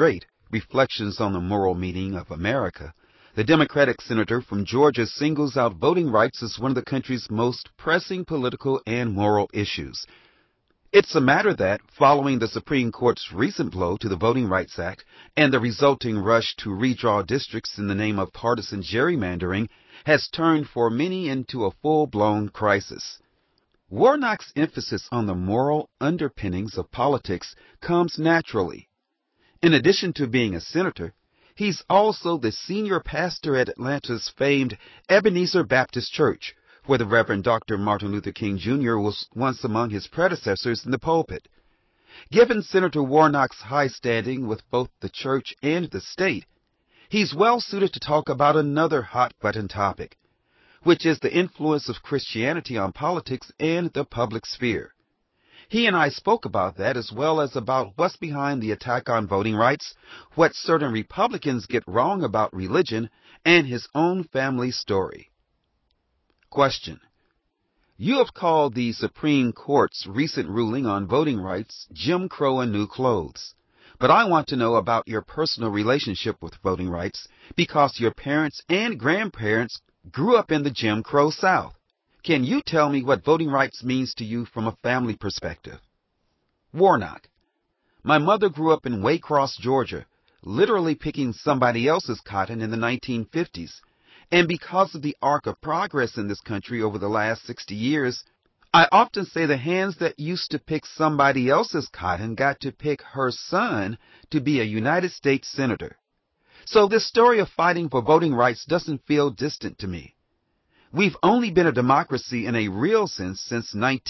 Reflections on the Moral Meaning of America, the Democratic senator from Georgia singles out voting rights as one of the country's most pressing political and moral issues. It's a matter that, following the Supreme Court's recent blow to the Voting Rights Act and the resulting rush to redraw districts in the name of partisan gerrymandering, has turned for many into a full-blown crisis. Warnock's emphasis on the moral underpinnings of politics comes naturally. In addition to being a senator, he's also the senior pastor at Atlanta's famed Ebenezer Baptist Church, where the Reverend Dr. Martin Luther King Jr. was once among his predecessors in the pulpit. Given Senator Warnock's high standing with both the church and the state, he's well suited to talk about another hot-button topic, which is the influence of Christianity on politics and the public sphere. He and I spoke about that as well as about what's behind the attack on voting rights, what certain Republicans get wrong about religion, and his own family story. Question. You have called the Supreme Court's recent ruling on voting rights Jim Crow in new clothes. But I want to know about your personal relationship with voting rights because your parents and grandparents grew up in the Jim Crow South. Can you tell me what voting rights means to you from a family perspective? Warnock. My mother grew up in Waycross, Georgia, literally picking somebody else's cotton in the 1950s. And because of the arc of progress in this country over the last 60 years, I often say the hands that used to pick somebody else's cotton got to pick her son to be a United States Senator. So this story of fighting for voting rights doesn't feel distant to me. We've only been a democracy in a real sense since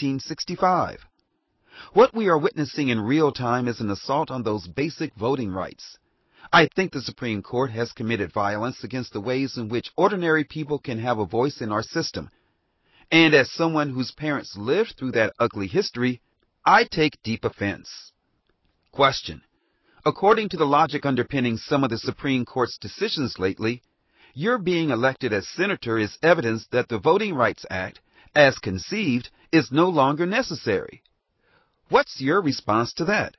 1965. What we are witnessing in real time is an assault on those basic voting rights. I think the Supreme Court has committed violence against the ways in which ordinary people can have a voice in our system. And as someone whose parents lived through that ugly history, I take deep offense. Question. According to the logic underpinning some of the Supreme Court's decisions lately, your being elected as senator is evidence that the Voting Rights Act, as conceived, is no longer necessary. What's your response to that?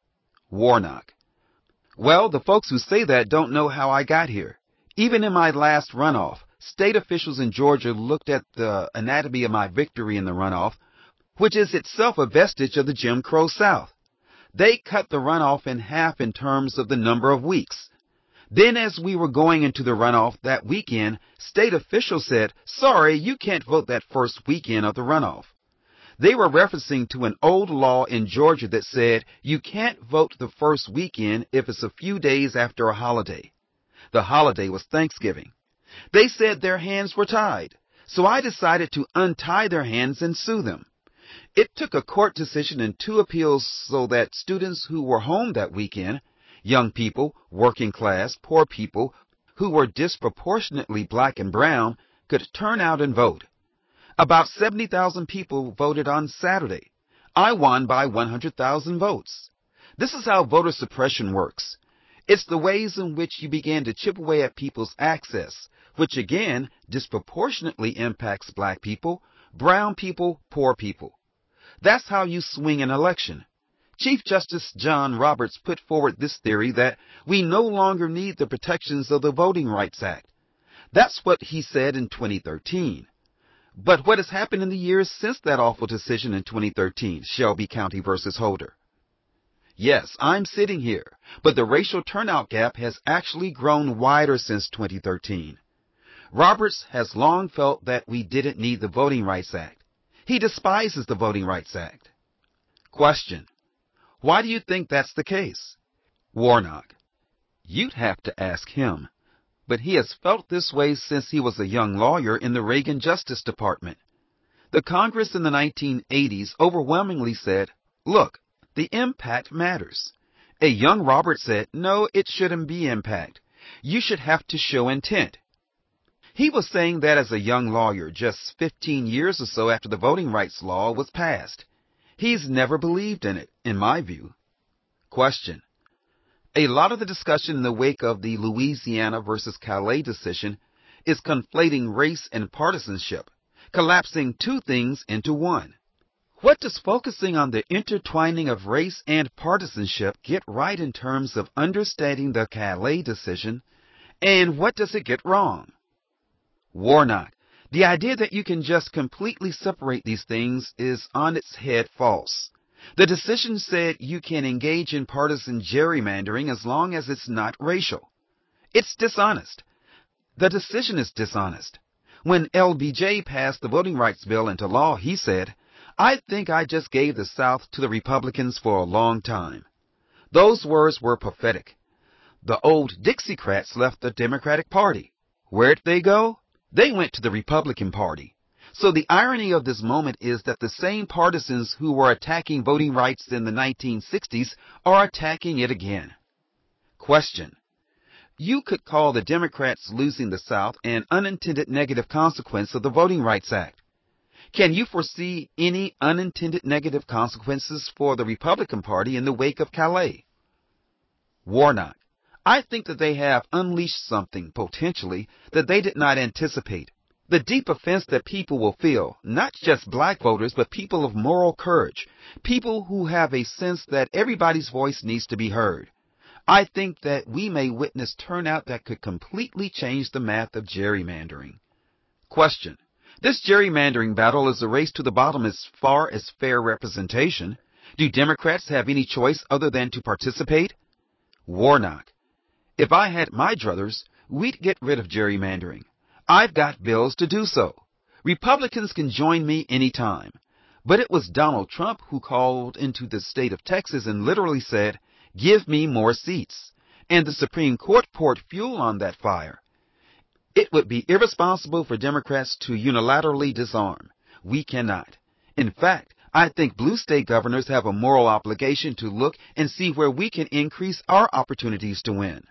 Warnock. Well, the folks who say that don't know how I got here. Even in my last runoff, state officials in Georgia looked at the anatomy of my victory in the runoff, which is itself a vestige of the Jim Crow South. They cut the runoff in half in terms of the number of weeks. Then as we were going into the runoff that weekend, state officials said, sorry, you can't vote that first weekend of the runoff. They were referencing to an old law in Georgia that said you can't vote the first weekend if it's a few days after a holiday. The holiday was Thanksgiving. They said their hands were tied, so I decided to untie their hands and sue them. It took a court decision and 2 appeals so that students who were home that weekend, young people, working class, poor people, who were disproportionately black and brown, could turn out and vote. About 70,000 people voted on Saturday. I won by 100,000 votes. This is how voter suppression works. It's the ways in which you begin to chip away at people's access, which again disproportionately impacts black people, brown people, poor people. That's how you swing an election. Chief Justice John Roberts put forward this theory that we no longer need the protections of the Voting Rights Act. That's what he said in 2013. But what has happened in the years since that awful decision in 2013, Shelby County versus Holder? Yes, I'm sitting here, but the racial turnout gap has actually grown wider since 2013. Roberts has long felt that we didn't need the Voting Rights Act. He despises the Voting Rights Act. Question. Why do you think that's the case? Warnock. You'd have to ask him. But he has felt this way since he was a young lawyer in the Reagan Justice Department. The Congress in the 1980s overwhelmingly said, look, the impact matters. A young Roberts said, no, it shouldn't be impact. You should have to show intent. He was saying that as a young lawyer just 15 years or so after the voting rights law was passed. He's never believed in it, in my view. Question. A lot of the discussion in the wake of the Louisiana versus Calais decision is conflating race and partisanship, collapsing 2 things into one. What does focusing on the intertwining of race and partisanship get right in terms of understanding the Calais decision, and what does it get wrong? Warnock, the idea that you can just completely separate these things is on its head false. The decision said you can engage in partisan gerrymandering as long as it's not racial. It's dishonest. The decision is dishonest. When LBJ passed the voting rights bill into law, he said, "I think I just gave the South to the Republicans for a long time." Those words were prophetic. The old Dixiecrats left the Democratic Party. Where'd they go? They went to the Republican Party. So the irony of this moment is that the same partisans who were attacking voting rights in the 1960s are attacking it again. Question. You could call the Democrats losing the South an unintended negative consequence of the Voting Rights Act. Can you foresee any unintended negative consequences for the Republican Party in the wake of Calais? Warnock, I think that they have unleashed something, potentially, that they did not anticipate. The deep offense that people will feel, not just black voters, but people of moral courage, people who have a sense that everybody's voice needs to be heard. I think that we may witness turnout that could completely change the math of gerrymandering. Question. This gerrymandering battle is a race to the bottom as far as fair representation. Do Democrats have any choice other than to participate? Warnock. If I had my druthers, we'd get rid of gerrymandering. I've got bills to do so. Republicans can join me anytime. But it was Donald Trump who called into the state of Texas and literally said, "Give me more seats." And the Supreme Court poured fuel on that fire. It would be irresponsible for Democrats to unilaterally disarm. We cannot. In fact, I think blue state governors have a moral obligation to look and see where we can increase our opportunities to win.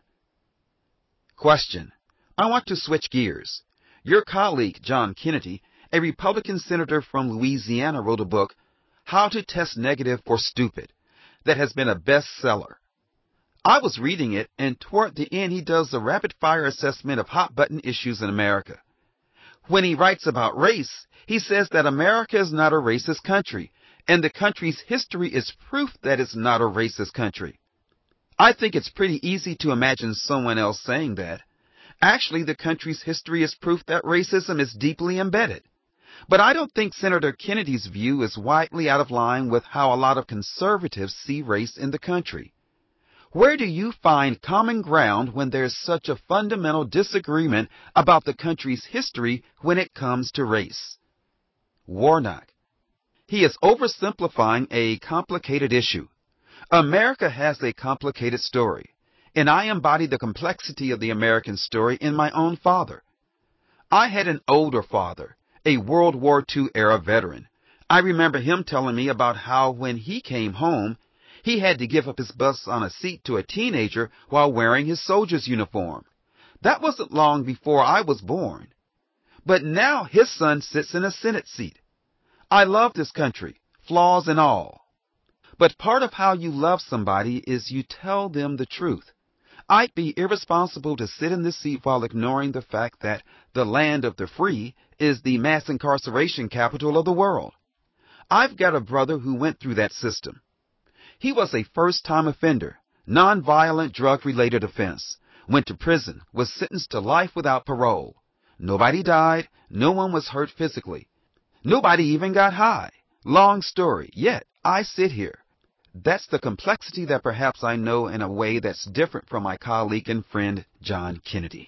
Question. I want to switch gears. Your colleague, John Kennedy, a Republican senator from Louisiana, wrote a book, How to Test Negative for Stupid, that has been a bestseller. I was reading it, and toward the end he does a rapid-fire assessment of hot-button issues in America. When he writes about race, he says that America is not a racist country, and the country's history is proof that it's not a racist country. I think it's pretty easy to imagine someone else saying that. Actually, the country's history is proof that racism is deeply embedded. But I don't think Senator Kennedy's view is widely out of line with how a lot of conservatives see race in the country. Where do you find common ground when there's such a fundamental disagreement about the country's history when it comes to race? Warnock. He is oversimplifying a complicated issue. America has a complicated story, and I embody the complexity of the American story in my own father. I had an older father, a World War II era veteran. I remember him telling me about how when he came home, he had to give up his bus on a seat to a teenager while wearing his soldier's uniform. That wasn't long before I was born. But now his son sits in a Senate seat. I love this country, flaws and all. But part of how you love somebody is you tell them the truth. I'd be irresponsible to sit in this seat while ignoring the fact that the land of the free is the mass incarceration capital of the world. I've got a brother who went through that system. He was a first-time offender, nonviolent drug-related offense, went to prison, was sentenced to life without parole. Nobody died, no one was hurt physically. Nobody even got high. Long story, yet I sit here. That's the complexity that perhaps I know in a way that's different from my colleague and friend, John Kennedy.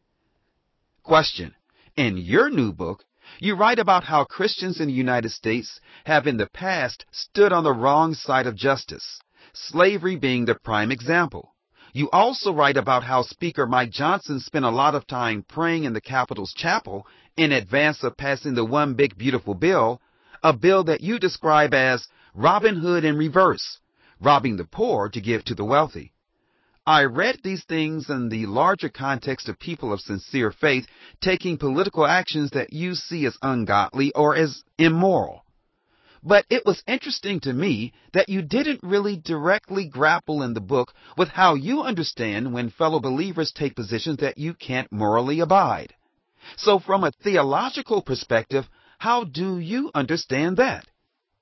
Question. In your new book, you write about how Christians in the United States have in the past stood on the wrong side of justice, slavery being the prime example. You also write about how Speaker Mike Johnson spent a lot of time praying in the Capitol's chapel in advance of passing the One Big Beautiful Bill, a bill that you describe as Robin Hood in reverse, robbing the poor to give to the wealthy. I read these things in the larger context of people of sincere faith taking political actions that you see as ungodly or as immoral. But it was interesting to me that you didn't really directly grapple in the book with how you understand when fellow believers take positions that you can't morally abide. So from a theological perspective, how do you understand that?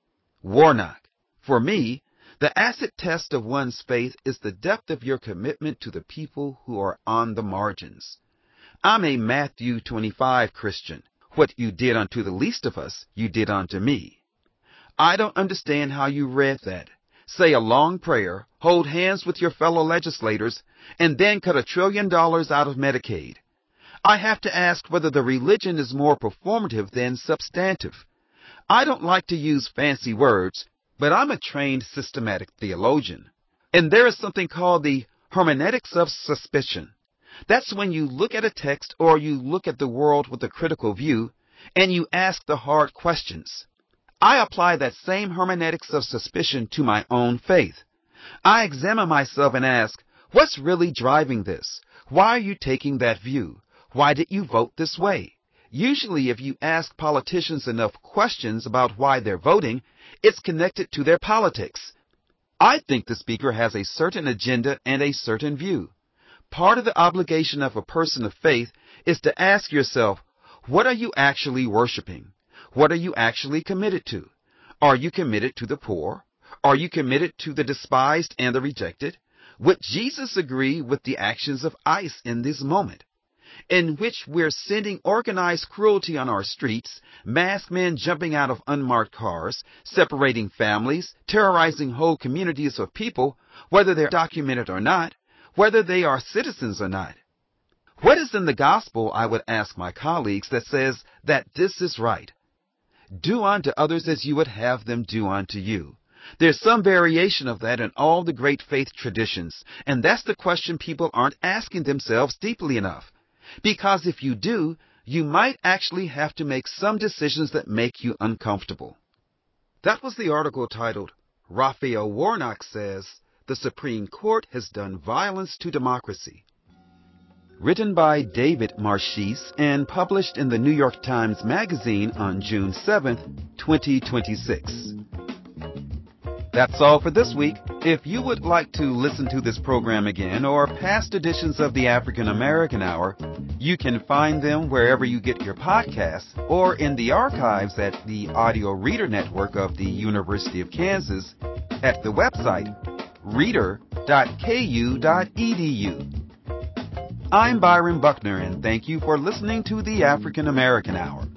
Warnock. For me, the acid test of one's faith is the depth of your commitment to the people who are on the margins. I'm a Matthew 25 Christian. What you did unto the least of us, you did unto me. I don't understand how you read that. Say a long prayer, hold hands with your fellow legislators, and then cut $1 trillion out of Medicaid. I have to ask whether the religion is more performative than substantive. I don't like to use fancy words, but I'm a trained systematic theologian. And there is something called the hermeneutics of suspicion. That's when you look at a text or you look at the world with a critical view, and you ask the hard questions. I apply that same hermeneutics of suspicion to my own faith. I examine myself and ask, what's really driving this? Why are you taking that view? Why did you vote this way? Usually, if you ask politicians enough questions about why they're voting, it's connected to their politics. I think the speaker has a certain agenda and a certain view. Part of the obligation of a person of faith is to ask yourself, what are you actually worshiping? What are you actually committed to? Are you committed to the poor? Are you committed to the despised and the rejected? Would Jesus agree with the actions of ICE in this moment, in which we're sending organized cruelty on our streets, masked men jumping out of unmarked cars, separating families, terrorizing whole communities of people, whether they're documented or not, whether they are citizens or not? What is in the gospel, I would ask my colleagues, that says that this is right? Do unto others as you would have them do unto you. There's some variation of that in all the great faith traditions, and that's the question people aren't asking themselves deeply enough. Because if you do, you might actually have to make some decisions that make you uncomfortable. That was the article titled, Raphael Warnock Says the Supreme Court Has Done Violence to Democracy. Written by David Marchese and published in the New York Times Magazine on June 7, 2026. That's all for this week. If you would like to listen to this program again or past editions of the African American Hour, you can find them wherever you get your podcasts or in the archives at the Audio Reader Network of the University of Kansas at the website reader.ku.edu. I'm Byron Buckner, and thank you for listening to the African American Hour.